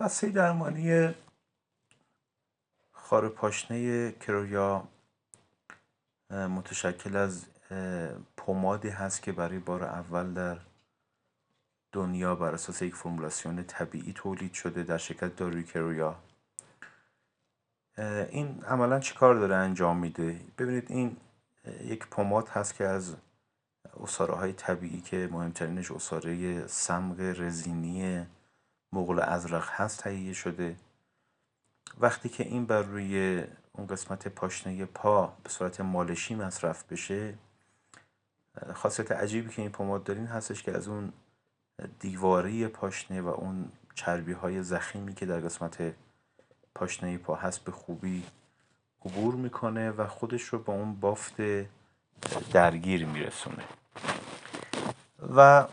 بسته درمانی خار پاشنه کرویا متشکل از پمادی هست که برای بار اول در دنیا بر اساس یک فرمولاسیون طبیعی تولید شده در شرکت دارویی کرویا. این عملا چی کار داره انجام میده؟ ببینید این یک پماد هست که از عصاره های طبیعی که مهمترینش عصاره صمغ رزینی مغول ازرق هست تهیه شده. وقتی که این بر روی اون قسمت پاشنه پا به صورت مالشی مصرف بشه، خاصیت عجیبی که این پماد دارین هستش که از اون دیواره پاشنه و اون چربی های ضخیمی که در قسمت پاشنه پا هست به خوبی عبور میکنه و خودش رو با اون بافت درگیر میرسونه. و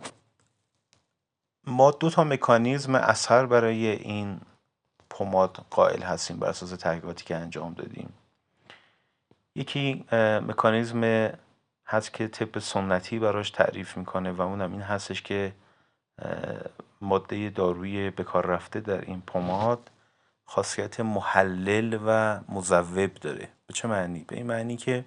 ما 2 مکانیزم اثر برای این پماد قائل هستیم بر اساس تحقیقاتی که انجام دادیم. یکی مکانیزم هست که طب سنتی براش تعریف میکنه و اونم این هستش که ماده دارویی به کار رفته در این پماد خاصیت محلل و مذوب داره. به چه معنی؟ به این معنی که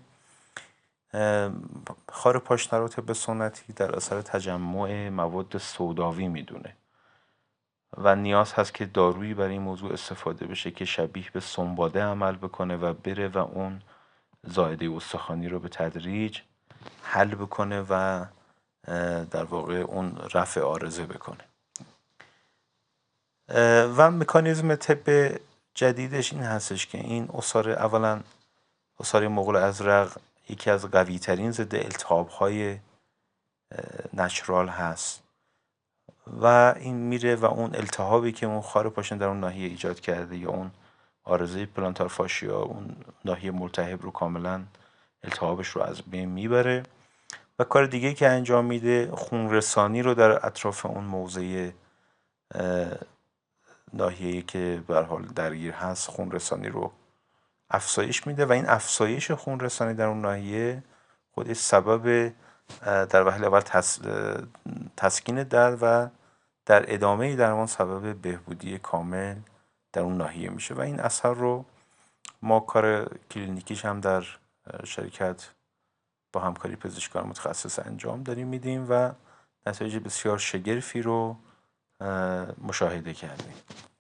خار پاشنه رو طب سنتی در اثر تجمع مواد سوداوی میدونه و نیاز هست که دارویی برای این موضوع استفاده بشه که شبیه به سنباده عمل بکنه و بره و اون زائده استخوانی رو به تدریج حل بکنه و در واقع اون رفع عارضه بکنه. و مکانیزم طب جدیدش این هستش که این عصاره، اولا عصاره مغول ازرق یکی از قوی ترین ضد التهاب های نچرال هست و این میره و اون التهابی که اون خار پاشنه در اون ناحیه ایجاد کرده یا اون عارضه پلانتار فاشیا اون ناحیه ملتهب رو کاملا التهابش رو از بین میبره. و کار دیگه که انجام میده خون رسانی رو در اطراف اون موضع ناحیه‌ای که به هر حال درگیر هست خون رسانی رو افزایش میده و این افزایش خون رسانی در اون ناحیه خودش سبب در وهله اول تسکین درد و در ادامه درمان سبب بهبودی کامل در اون ناحیه میشه و این اثر رو ما کار کلینیکیش هم در شرکت با همکاری پزشکان متخصص انجام داریم میدیم و نتایج بسیار شگرفی رو مشاهده کردیم.